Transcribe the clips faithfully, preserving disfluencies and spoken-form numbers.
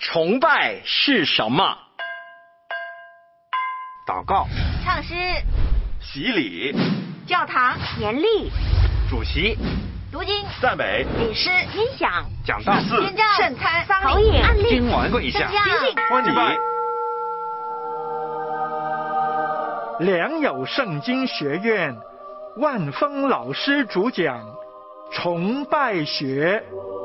崇拜是什么？ 祷告、 唱诗、 洗礼、 教堂、严厉、 主席、 读经、 赞美、 领诗、音响、 讲道、 宣教、圣餐、投影、案例、 经文、跪下、 欢迎良友圣经学院万峰老师主讲崇拜学。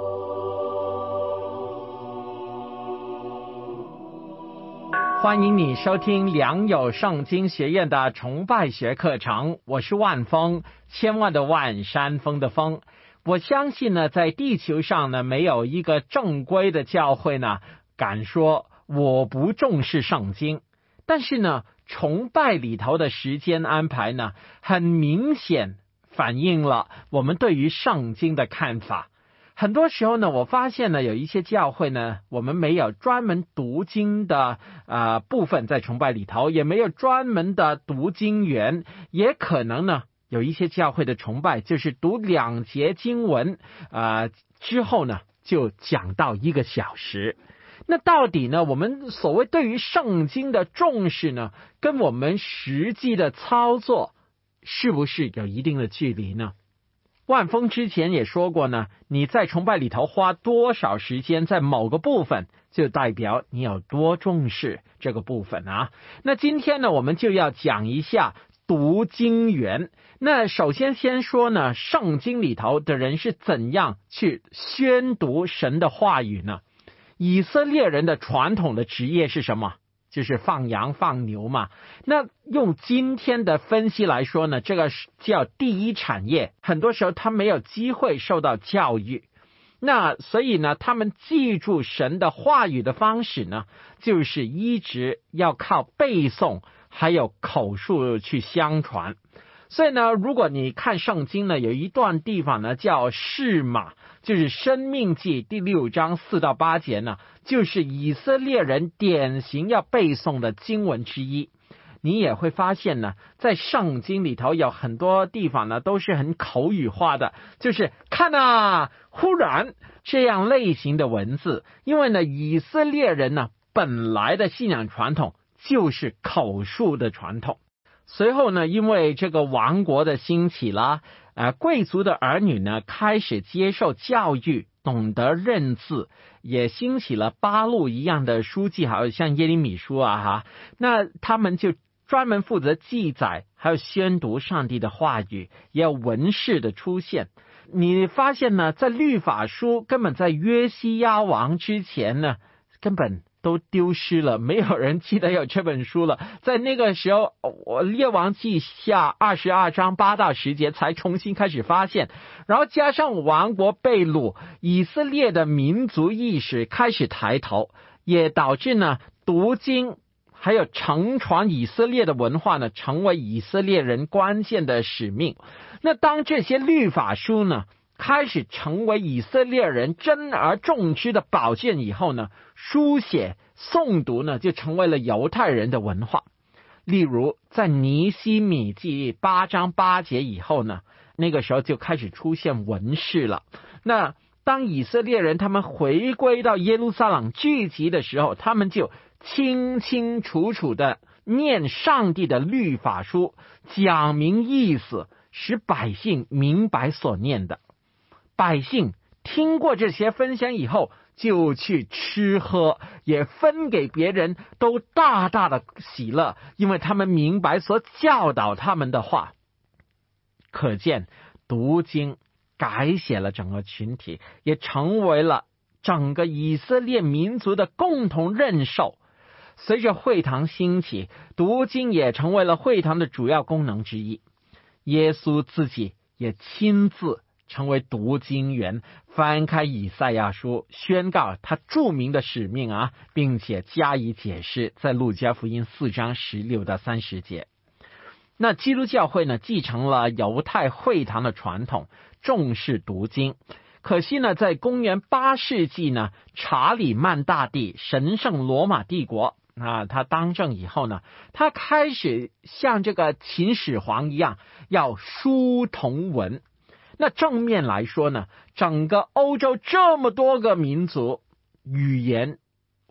欢迎你收听良友圣经学院的崇拜学课程，我是万峰，千万的万，山峰的峰。我相信呢，在地球上呢，没有一个正规的教会呢，敢说我不重视圣经。但是呢，崇拜里头的时间安排呢，很明显反映了我们对于圣经的看法。很多时候呢，我发现呢，有一些教会呢，我们没有专门读经的呃部分在崇拜里头，也没有专门的读经员，也可能呢，有一些教会的崇拜就是读两节经文，呃之后呢，就讲到一个小时。那到底呢，我们所谓对于圣经的重视呢，跟我们实际的操作是不是有一定的距离呢？万峰之前也说过呢，你在崇拜里头花多少时间在某个部分，就代表你有多重视这个部分啊。那今天呢，我们就要讲一下读经员。那首先先说呢，圣经里头的人是怎样去宣读神的话语呢？以色列人的传统的职业是什么？就是放羊放牛嘛。那用今天的分析来说呢，这个叫第一产业，很多时候他没有机会受到教育。那所以呢，他们记住神的话语的方式呢，就是一直要靠背诵还有口述去相传。所以呢，如果你看圣经呢，有一段地方呢叫示玛，就是申命记第六章四到八节呢，就是以色列人典型要背诵的经文之一。你也会发现呢，在圣经里头有很多地方呢都是很口语化的，就是看啊，忽然这样类型的文字。因为呢，以色列人呢本来的信仰传统就是口述的传统。随后呢，因为这个王国的兴起啦，呃，贵族的儿女呢开始接受教育，懂得认字，也兴起了八路一样的书记，还有像耶利米书啊哈，那他们就专门负责记载，还有宣读上帝的话语，也有文士的出现。你发现呢，在律法书根本在约西亚王之前呢，根本都丢失了，没有人记得有这本书了。在那个时候，我列王记下二十二章八到十节才重新开始发现，然后加上王国被掳，以色列的民族意识开始抬头，也导致呢读经还有承传以色列的文化呢，成为以色列人关键的使命。那当这些律法书呢开始成为以色列人珍而重之的宝剑以后呢，书写诵读呢就成为了犹太人的文化。例如在尼希米记八章八节以后呢，那个时候就开始出现文士了。那当以色列人他们回归到耶路撒冷聚集的时候，他们就清清楚楚的念上帝的律法书，讲明意思，使百姓明白所念的。百姓听过这些分享以后，就去吃喝，也分给别人，都大大的喜乐，因为他们明白所教导他们的话。可见读经改写了整个群体，也成为了整个以色列民族的共同认受。随着会堂兴起，读经也成为了会堂的主要功能之一。耶稣自己也亲自成为读经员，翻开以赛亚书，宣告他著名的使命啊，并且加以解释，在路加福音四章十六到三十节。那基督教会呢，继承了犹太会堂的传统，重视读经。可惜呢，在公元八世纪呢，查理曼大帝神圣罗马帝国啊，他当政以后呢，他开始像这个秦始皇一样，要书同文。那正面来说呢，整个欧洲这么多个民族，语言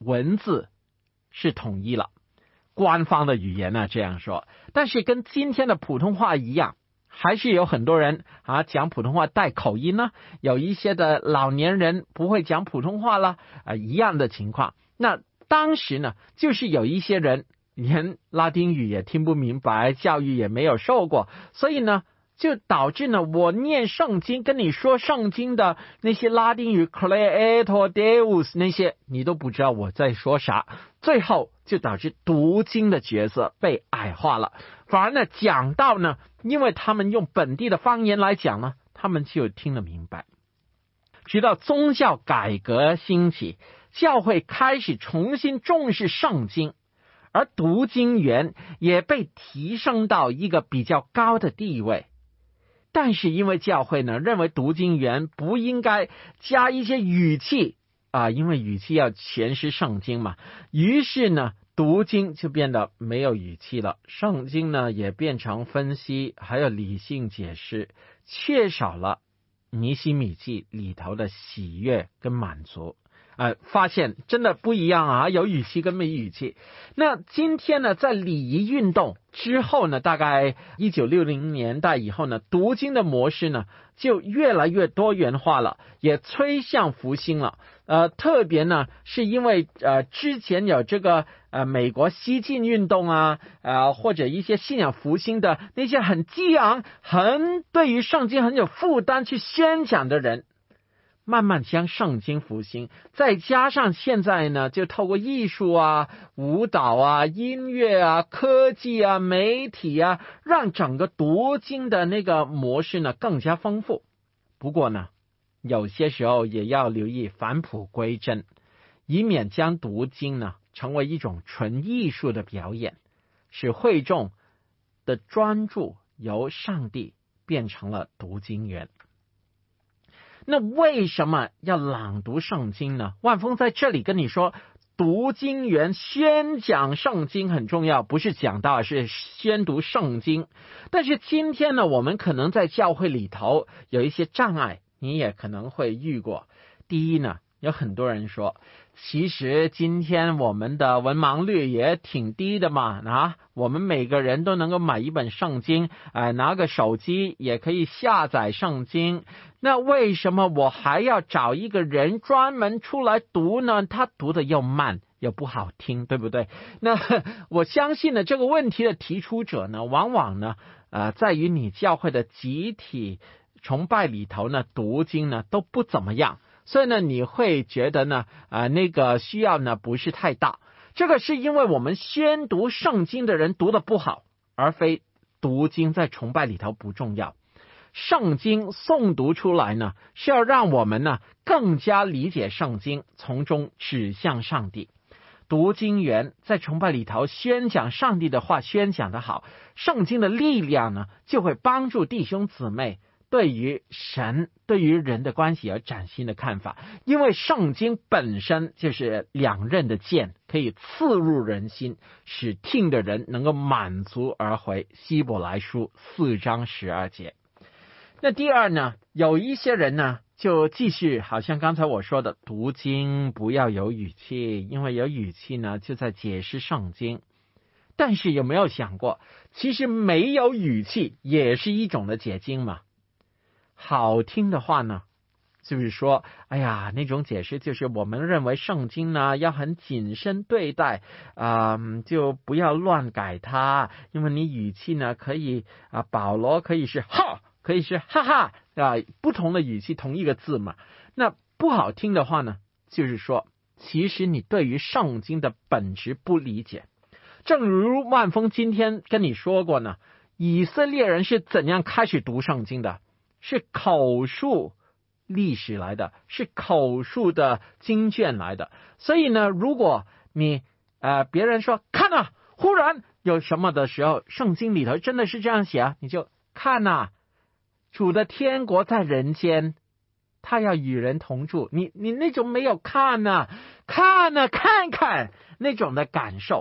文字是统一了，官方的语言呢这样说，但是跟今天的普通话一样，还是有很多人啊讲普通话带口音呢，有一些的老年人不会讲普通话了啊，一样的情况。那当时呢，就是有一些人连拉丁语也听不明白，教育也没有受过，所以呢就导致呢，我念圣经跟你说圣经的那些拉丁语 Creator Deus 那些你都不知道我在说啥，最后就导致读经的角色被矮化了。反而呢讲到呢，因为他们用本地的方言来讲呢，他们就听得明白。直到宗教改革兴起，教会开始重新重视圣经，而读经员也被提升到一个比较高的地位。但是因为教会呢认为读经员不应该加一些语气啊，因为语气要诠释圣经嘛，于是呢读经就变得没有语气了，圣经呢也变成分析还有理性解释，缺少了尼希米记里头的喜悦跟满足。呃，发现真的不一样啊，有语气跟没语气。那今天呢，在礼仪运动之后呢，大概一九六零年代以后呢，读经的模式呢就越来越多元化了，也催向复兴了。呃，特别呢是因为呃之前有这个呃美国西进运动啊，呃或者一些信仰复兴的那些很激昂、很对于圣经很有负担去宣讲的人，慢慢将圣经复兴，再加上现在呢，就透过艺术啊、舞蹈啊、音乐啊、科技啊、媒体啊，让整个读经的那个模式呢更加丰富。不过呢，有些时候也要留意返璞归真，以免将读经呢成为一种纯艺术的表演，使会众的专注由上帝变成了读经员。那为什么要朗读圣经呢？万峰在这里跟你说，读经员宣讲圣经很重要，不是讲道，是宣读圣经。但是今天呢，我们可能在教会里头有一些障碍，你也可能会遇过。第一呢，有很多人说，其实今天我们的文盲率也挺低的嘛，啊，我们每个人都能够买一本圣经，呃，拿个手机也可以下载圣经。那为什么我还要找一个人专门出来读呢？他读的又慢又不好听，对不对？那我相信呢，这个问题的提出者呢，往往呢，呃，在于你教会的集体崇拜里头呢，读经呢都不怎么样。所以呢，你会觉得呢，啊、呃，那个需要呢不是太大。这个是因为我们宣读圣经的人读得不好，而非读经在崇拜里头不重要。圣经诵读出来呢，是要让我们呢更加理解圣经，从中指向上帝。读经员在崇拜里头宣讲上帝的话，宣讲得好，圣经的力量呢就会帮助弟兄姊妹对于神、对于人的关系有崭新的看法。因为圣经本身就是两刃的剑，可以刺入人心，使听的人能够满足而回。希伯来书四章十二节。那第二呢，有一些人呢就继续好像刚才我说的，读经不要有语气，因为有语气呢就在解释圣经。但是有没有想过，其实没有语气也是一种的解经嘛？好听的话呢，就是说，哎呀，那种解释就是我们认为圣经呢要很谨慎对待，啊、呃，就不要乱改它，因为你语气呢可以啊，保罗可以是哈，可以是哈哈啊，不同的语气同一个字嘛。那不好听的话呢，就是说，其实你对于圣经的本质不理解。正如万峰今天跟你说过呢，以色列人是怎样开始读圣经的？是口述历史来的，是口述的经卷来的。所以呢，如果你呃别人说看啊，忽然有什么的时候，圣经里头真的是这样写啊，你就看啊，主的天国在人间，他要与人同住。你你那种没有看啊，看啊，看看那种的感受。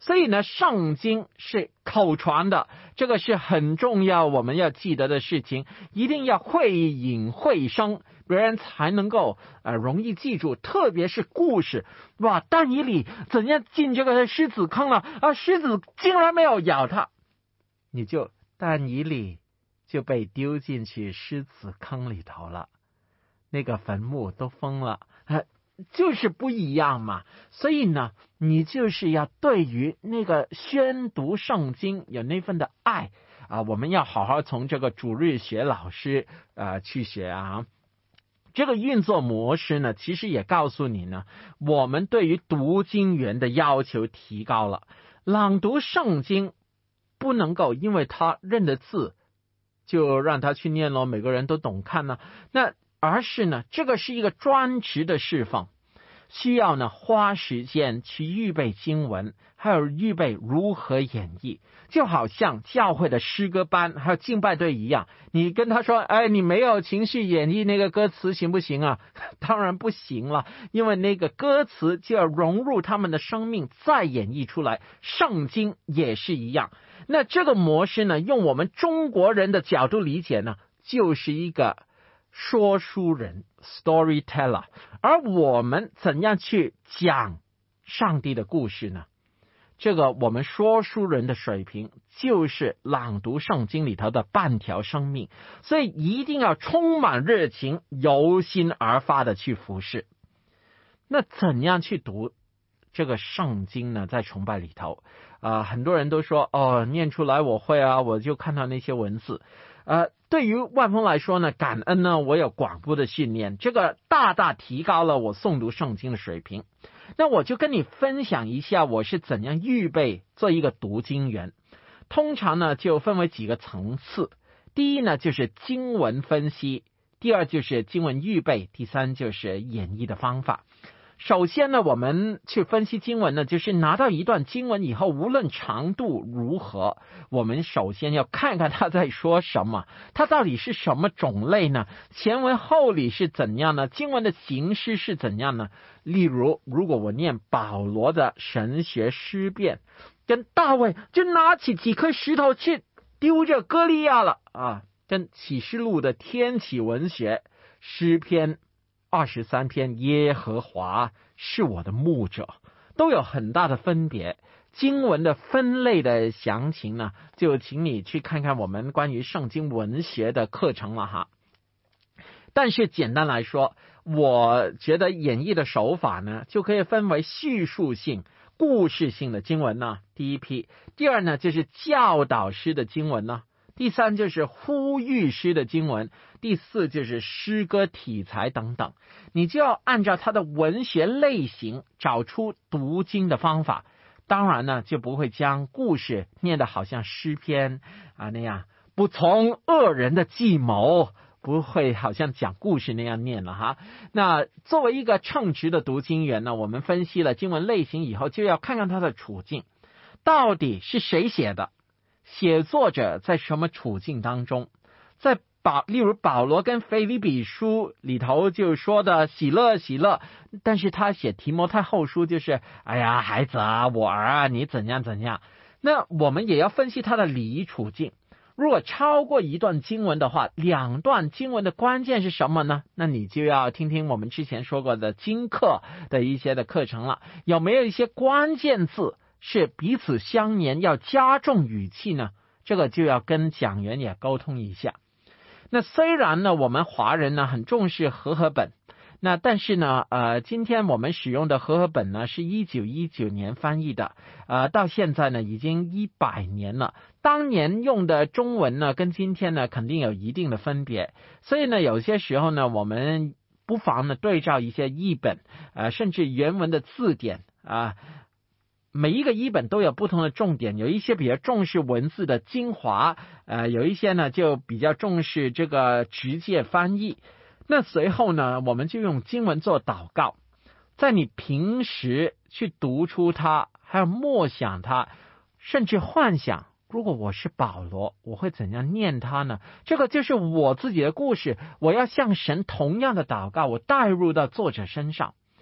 所以呢，圣经是口传的，这个是很重要，我们要记得的事情，一定要会引会声，别人才能够呃容易记住，特别是故事。哇，但以理怎样进这个狮子坑了啊？狮子竟然没有咬他，你就但以理就被丢进去狮子坑里头了，那个坟墓都封了，呃就是不一样嘛。所以呢，你就是要对于那个宣读圣经有那份的爱啊，我们要好好从这个主日学老师呃去学啊。这个运作模式呢，其实也告诉你呢，我们对于读经员的要求提高了。朗读圣经不能够因为他认的字就让他去念了，每个人都懂看呢，那而是呢，这个是一个专职的侍奉，需要呢花时间去预备经文，还有预备如何演绎，就好像教会的诗歌班还有敬拜队一样，你跟他说，哎，你没有情绪演绎那个歌词行不行啊？当然不行了，因为那个歌词就要融入他们的生命再演绎出来。圣经也是一样。那这个模式呢，用我们中国人的角度理解呢，就是一个说书人 storyteller。 而我们怎样去讲上帝的故事呢？这个我们说书人的水平就是朗读圣经里头的半条生命，所以一定要充满热情，由心而发的去服侍。那怎样去读这个圣经呢？在崇拜里头啊、呃，很多人都说哦，念出来我会啊，我就看到那些文字。呃，对于万峰来说呢，感恩呢，我有广播的训练，这个大大提高了我诵读圣经的水平。那我就跟你分享一下我是怎样预备做一个读经员。通常呢就分为几个层次，第一呢就是经文分析，第二就是经文预备，第三就是演绎的方法。首先呢，我们去分析经文呢，就是拿到一段经文以后，无论长度如何，我们首先要看看他在说什么，他到底是什么种类呢？前文后理是怎样呢？经文的形式是怎样呢？例如，如果我念保罗的神学诗辩，跟大卫就拿起几颗石头去丢着歌利亚了啊，跟启示录的天启文学诗篇二十三篇耶和华是我的牧者，都有很大的分别。经文的分类的详情呢，就请你去看看我们关于圣经文学的课程了哈。但是简单来说，我觉得演绎的手法呢，就可以分为叙述性、故事性的经文呢，第一批；第二呢，就是教导诗的经文呢；第三就是呼吁诗的经文；第四就是诗歌题材等等。你就要按照它的文学类型找出读经的方法。当然呢，就不会将故事念得好像诗篇啊那样，不从恶人的计谋，不会好像讲故事那样念了哈。那作为一个称职的读经员呢，我们分析了经文类型以后，就要看看他的处境，到底是谁写的，写作者在什么处境当中。在保例如保罗跟腓立比书里头就说的喜乐喜乐，但是他写提摩太后书就是哎呀孩子啊，我儿啊，你怎样怎样。那我们也要分析他的礼仪处境。如果超过一段经文的话，两段经文的关键是什么呢？那你就要听听我们之前说过的经课的一些的课程了，有没有一些关键字是彼此相连，要加重语气呢？这个就要跟讲员也沟通一下。那虽然呢，我们华人呢很重视和合本，那但是呢，呃，今天我们使用的和合本呢是一九一九年翻译的，呃，到现在呢已经一百年了。当年用的中文呢，跟今天呢肯定有一定的分别，所以呢，有些时候呢，我们不妨呢对照一些译本，呃，甚至原文的字典啊。每一个译本都有不同的重点，有一些比较重视文字的精华，呃，有一些呢就比较重视这个直接翻译。那随后呢，我们就用经文做祷告，在你平时去读出它，还有默想它，甚至幻想，如果我是保罗，我会怎样念它呢？这个就是我自己的故事，我要向神同样的祷告，我带入到作者身上。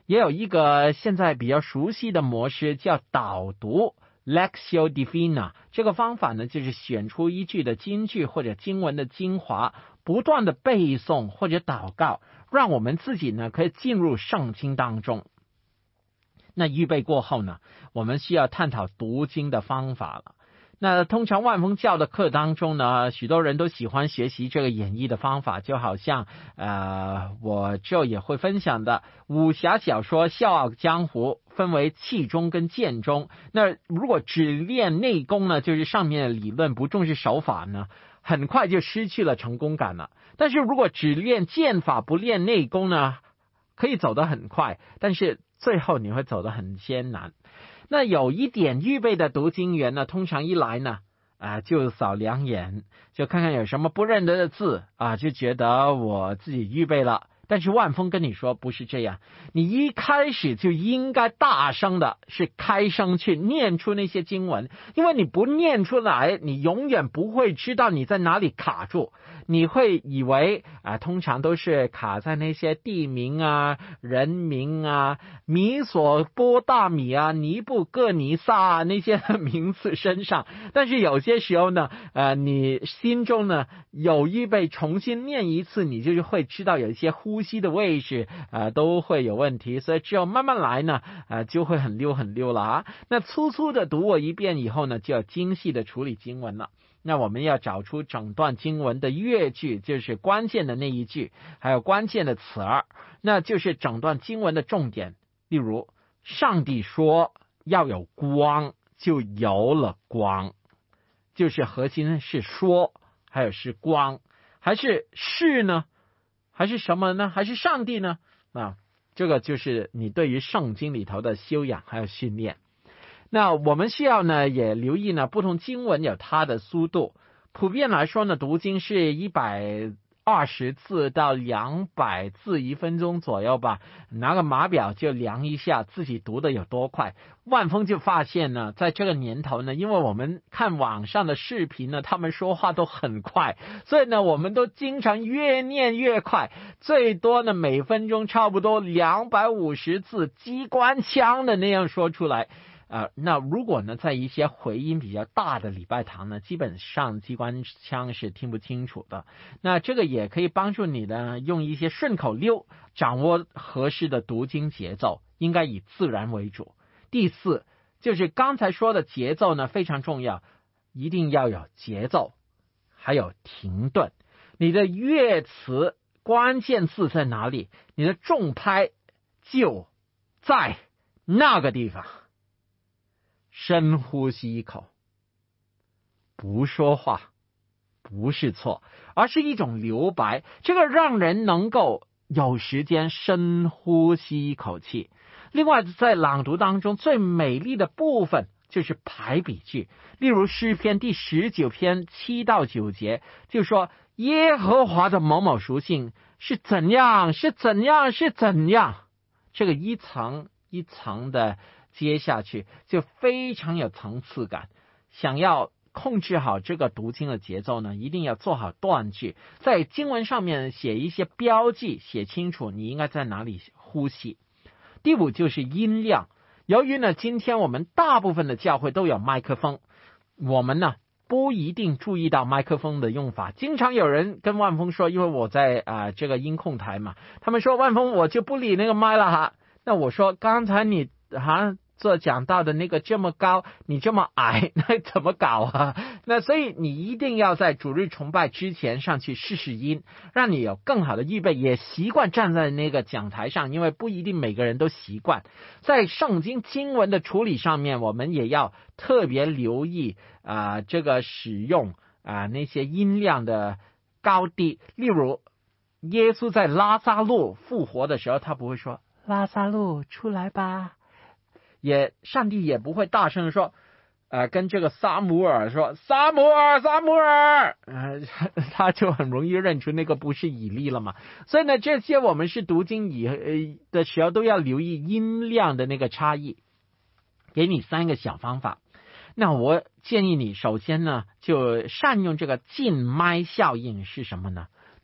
也有一个现在比较熟悉的模式叫导读 Lectio Divina。 这个方法呢，就是选出一句的金句或者经文的精华，不断的背诵或者祷告，让我们自己呢可以进入圣经当中。那预备过后呢，我们需要探讨读经的方法了。那通常万峰教的课当中呢，许多人都喜欢学习这个演绎的方法，就好像呃，我就也会分享的武侠小说《笑傲江湖》分为气功跟剑宗。那如果只练内功呢，就是上面的理论，不重视手法呢，很快就失去了成功感了。但是如果只练剑法不练内功呢，可以走得很快，但是最后你会走得很艰难。那有一点预备的读经员呢，通常一来呢，啊、呃，就扫两眼，就看看有什么不认得的字啊，就觉得我自己预备了。但是万峰跟你说不是这样，你一开始就应该大声的是开声去念出那些经文，因为你不念出来，你永远不会知道你在哪里卡住，你会以为啊、呃，通常都是卡在那些地名啊、人名啊、米索波大米啊、尼布各尼撒啊那些名字身上。但是有些时候呢，呃，你心中呢有预备重新念一次，你就会知道有一些呼吸的位置呃都会有问题，所以只有慢慢来呢，呃就会很溜很溜了啊。那粗粗的读过一遍以后呢，就要精细的处理经文了。那我们要找出整段经文的乐句，就是关键的那一句，还有关键的词儿，那就是整段经文的重点。例如，上帝说要有光，就有了光，就是核心是说，还有是光，还是是呢？还是什么呢？还是上帝呢？啊，这个就是你对于圣经里头的修养还有训练。那我们需要呢也留意呢，不同经文有它的速度。普遍来说呢，读经是一百二十字到两百字一分钟左右吧，拿个码表就量一下自己读的有多快。万峰就发现呢，在这个年头呢，因为我们看网上的视频呢，他们说话都很快，所以呢我们都经常越念越快，最多呢每分钟差不多两百五十字，机关枪的那样说出来。呃，那如果呢，在一些回音比较大的礼拜堂呢，基本上机关枪是听不清楚的。那这个也可以帮助你呢，用一些顺口溜掌握合适的读经节奏，应该以自然为主。第四，就是刚才说的节奏呢非常重要，一定要有节奏，还有停顿。你的乐词关键字在哪里？你的重拍就在那个地方。深呼吸一口，不说话不是错，而是一种留白，这个让人能够有时间深呼吸一口气。另外在朗读当中最美丽的部分就是排比句，例如诗篇第十九篇七到九节就说耶和华的某某属性是怎样是怎样是怎样，这个一层一层的接下去就非常有层次感。想要控制好这个读经的节奏呢，一定要做好断句，在经文上面写一些标记，写清楚你应该在哪里呼吸。第五就是音量，由于呢今天我们大部分的教会都有麦克风，我们呢不一定注意到麦克风的用法。经常有人跟万峰说，因为我在啊、呃、这个音控台嘛，他们说万峰我就不理那个麦了哈。那我说刚才你哈做讲到的那个这么高，你这么矮，那怎么搞啊？那所以你一定要在主日崇拜之前上去试试音，让你有更好的预备，也习惯站在那个讲台上，因为不一定每个人都习惯。在圣经经文的处理上面，我们也要特别留意啊、呃，这个使用啊、呃、那些音量的高低。例如耶稣在拉撒路复活的时候，他不会说拉撒路出来吧，也上帝也不会大声说呃，跟这个撒母耳说撒母耳撒母耳、呃、他就很容易认出那个不是以利了嘛。所以呢这些我们是读经以、呃、的时候都要留意音量的那个差异。给你三个小方法。那我建议你首先呢就善用这个近麦效应。是什么呢？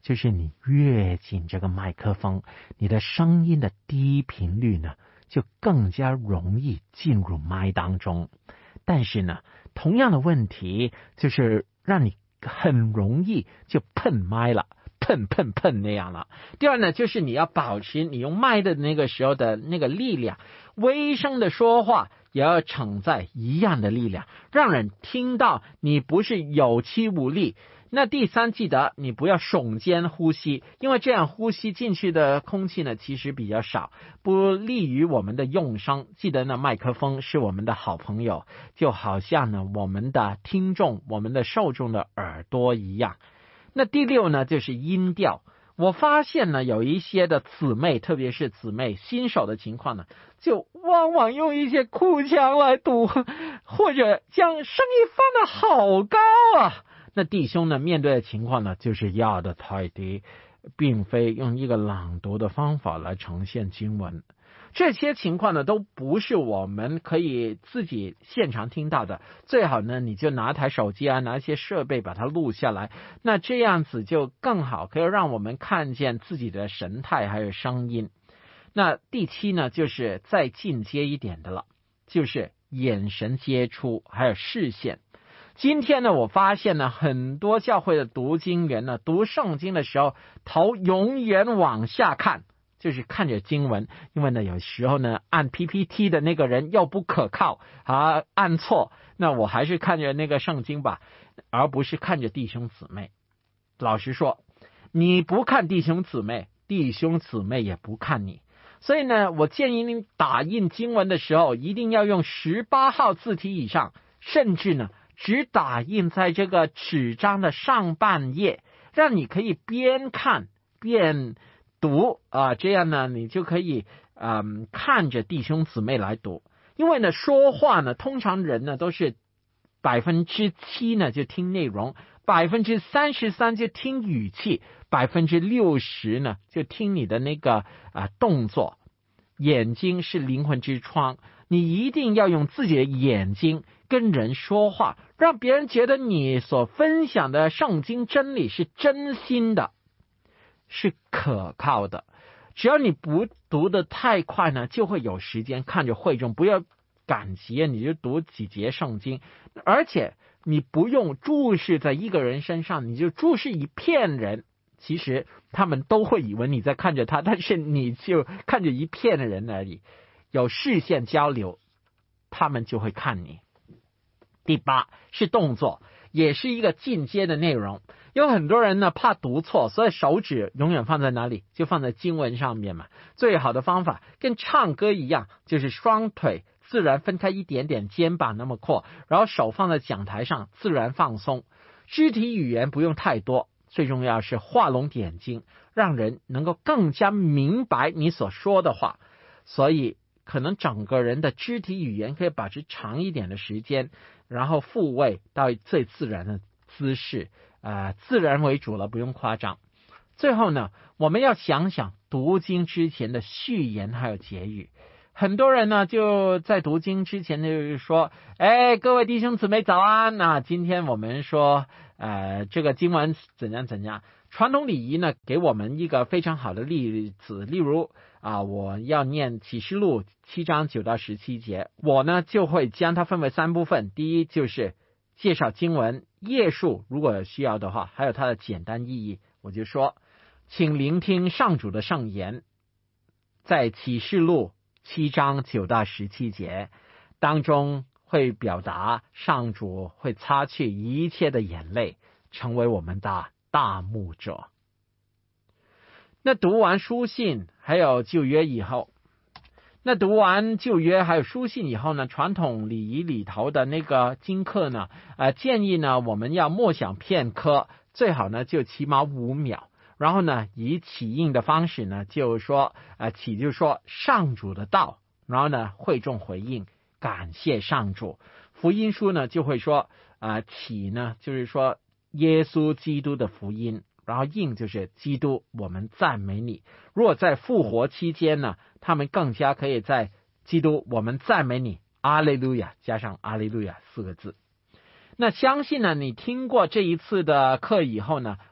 就是你越紧这个麦克风，你的声音的低频率呢就更加容易进入麦当中。但是呢，同样的问题就是让你很容易就碰麦了，碰碰碰那样了。第二呢，就是你要保持你用麦的那个时候的那个力量，微声的说话也要承载一样的力量，让人听到你不是有气无力。那第三，记得你不要耸肩呼吸，因为这样呼吸进去的空气呢其实比较少，不利于我们的用声。记得呢，麦克风是我们的好朋友，就好像呢我们的听众，我们的受众的耳朵一样。那第六呢，就是音调。我发现呢，有一些的姊妹，特别是姊妹新手的情况呢，就往往用一些哭腔来读，或者将声音放得好高啊。那弟兄呢，面对的情况呢，就是压得太低，并非用一个朗读的方法来呈现经文。这些情况呢，都不是我们可以自己现场听到的。最好呢，你就拿台手机啊，拿一些设备把它录下来，那这样子就更好，可以让我们看见自己的神态还有声音。那第七呢，就是再进阶一点的了，就是眼神接触还有视线。今天呢，我发现呢，很多教会的读经员呢，读圣经的时候，头永远往下看，就是看着经文。因为呢，有时候呢，按 P P T 的那个人又不可靠啊，按错，那我还是看着那个圣经吧，而不是看着弟兄姊妹。老实说，你不看弟兄姊妹，弟兄姊妹也不看你。所以呢，我建议你打印经文的时候，一定要用十八号字体以上，甚至呢，只打印在这个纸张的上半页，让你可以边看边读啊，这样呢，你就可以嗯看着弟兄姊妹来读。因为呢，说话呢，通常人呢都是百分之七呢就听内容，百分之三十三就听语气，百分之六十呢就听你的那个啊动作。眼睛是灵魂之窗，你一定要用自己的眼睛跟人说话，让别人觉得你所分享的圣经真理是真心的，是可靠的。只要你不读得太快呢，就会有时间看着会众，不要赶急，你就读几节圣经，而且你不用注视在一个人身上，你就注视一片人，其实他们都会以为你在看着他，但是你就看着一片的人而已。有视线交流，他们就会看你。第八是动作，也是一个进阶的内容。有很多人呢怕读错，所以手指永远放在哪里？就放在经文上面嘛。最好的方法跟唱歌一样，就是双腿自然分开一点点，肩膀那么阔，然后手放在讲台上，自然放松。肢体语言不用太多，最重要是画龙点睛，让人能够更加明白你所说的话。所以可能整个人的肢体语言可以保持长一点的时间，然后复位到最自然的姿势，呃，自然为主了，不用夸张。最后呢，我们要想想读经之前的序言还有结语。很多人呢就在读经之前就是说，哎，各位弟兄姊妹早安，那今天我们说呃这个经文怎样怎样。传统礼仪呢给我们一个非常好的例子，例如啊，我要念启示录七章九到十七节，我呢就会将它分为三部分。第一就是介绍经文页数，如果有需要的话，还有它的简单意义。我就说，请聆听上主的圣言，在启示录七章九到十七节当中会表达上主会擦去一切的眼泪，成为我们的大牧者。那读完书信还有旧约以后，那读完旧约还有书信以后呢，传统礼仪里头的那个经课呢，呃，建议呢我们要默想片刻，最好呢就起码五秒。然后呢，以起应的方式呢，就是说，呃，起就是说上主的道，然后呢，会众回应，感谢上主。福音书呢就会说，呃，起呢就是说耶稣基督的福音，然后应就是基督，我们赞美你。如果在复活期间呢，他们更加可以在基督，我们赞美你，阿利路亚加上阿利路亚四个字。那相信呢，你听过这一次的课以后呢，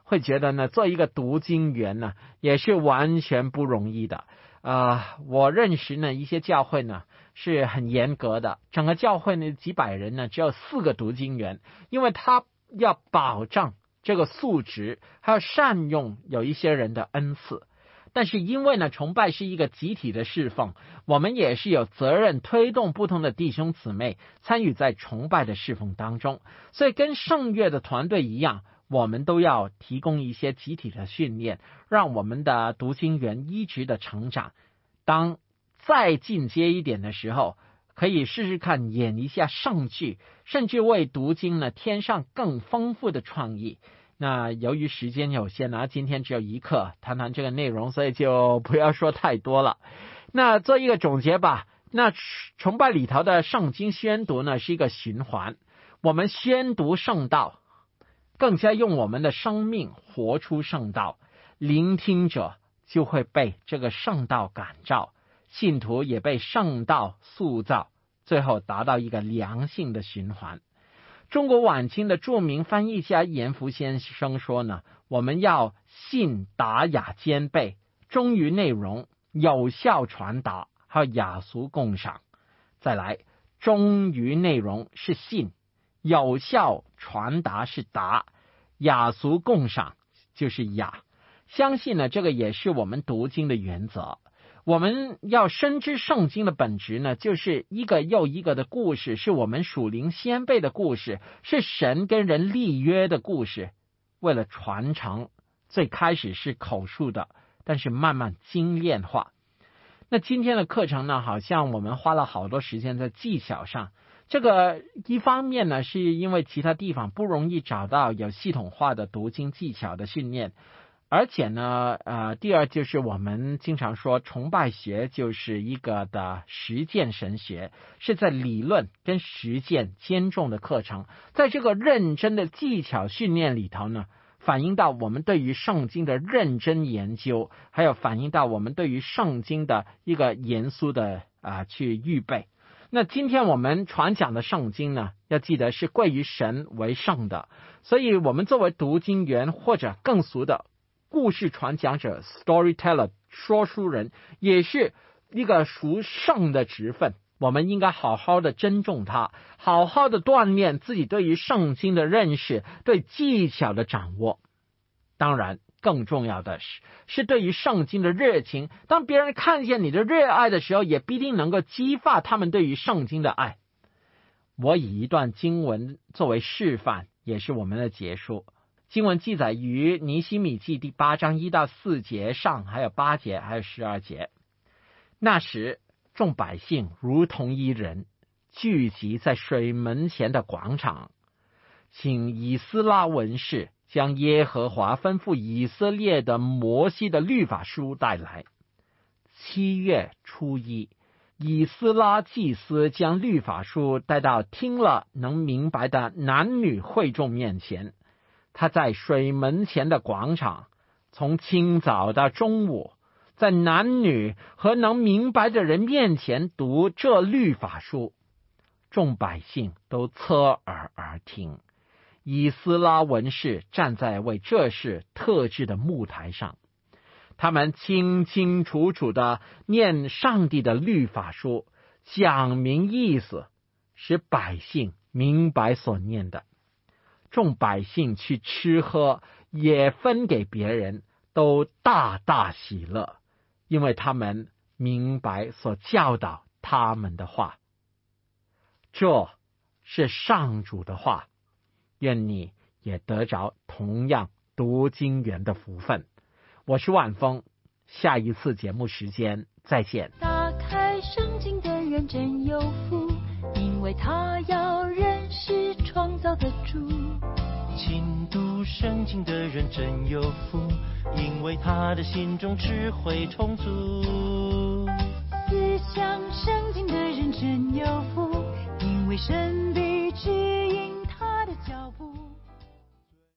会觉得呢，做一个读经员呢，也是完全不容易的。呃，我认识呢一些教会呢是很严格的，整个教会呢几百人呢只有四个读经员，因为他要保障这个素质，还要善用有一些人的恩赐。但是因为呢，崇拜是一个集体的侍奉，我们也是有责任推动不同的弟兄姊妹参与在崇拜的侍奉当中，所以跟圣乐的团队一样，我们都要提供一些集体的训练，让我们的读经员一直的成长。当再进阶一点的时候，可以试试看演一下圣剧，甚至为读经呢添上更丰富的创意。那由于时间有限呢，今天只有一课谈谈这个内容，所以就不要说太多了。那做一个总结吧。那崇拜里头的圣经宣读呢是一个循环，我们宣读圣道，更加用我们的生命活出圣道，聆听者就会被这个圣道感召，信徒也被圣道塑造，最后达到一个良性的循环。中国晚清的著名翻译家严复先生说呢，我们要信达雅兼备，忠于内容，有效传达，还有雅俗共赏。再来，忠于内容是信，有效传达是达，雅俗共赏就是雅。相信呢，这个也是我们读经的原则。我们要深知圣经的本质呢，就是一个又一个的故事，是我们属灵先辈的故事，是神跟人立约的故事。为了传承，最开始是口述的，但是慢慢精炼化。那今天的课程呢，好像我们花了好多时间在技巧上。这个一方面呢，是因为其他地方不容易找到有系统化的读经技巧的训练。而且呢，呃，第二就是我们经常说，崇拜学就是一个的实践神学，是在理论跟实践兼重的课程。在这个认真的技巧训练里头呢，反映到我们对于圣经的认真研究，还有反映到我们对于圣经的一个严肃的啊、呃、去预备。那今天我们传讲的圣经呢，要记得是归于神为圣的，所以我们作为读经员或者更俗的故事传讲者 storyteller 说书人，也是一个属圣的职分。我们应该好好的珍重它，好好的锻炼自己对于圣经的认识，对技巧的掌握。当然更重要的是是对于圣经的热情，当别人看见你的热爱的时候，也必定能够激发他们对于圣经的爱。我以一段经文作为示范，也是我们的结束。经文记载于尼希米记第八章一到四节上，还有八节，还有十二节。那时众百姓如同一人，聚集在水门前的广场，请以斯拉文士将耶和华吩咐以色列的摩西的律法书带来。七月初一，以斯拉祭司将律法书带到听了能明白的男女会众面前。他在水门前的广场，从清早到中午，在男女和能明白的人面前读这律法书，众百姓都侧耳而听。以斯拉文士站在为这事特制的木台上，他们清清楚楚地念上帝的律法书，讲明意思，使百姓明白所念的。众百姓去吃喝，也分给别人，都大大喜乐，因为他们明白所教导他们的话。这是上主的话，愿你也得着同样读经员的福分。我是万峰，下一次节目时间再见。 打开圣经的人真有福，因为他要认识创造的主。 勤读圣经的人真有福，因为他的心中智慧充足。 思想圣经的人真有福，因为神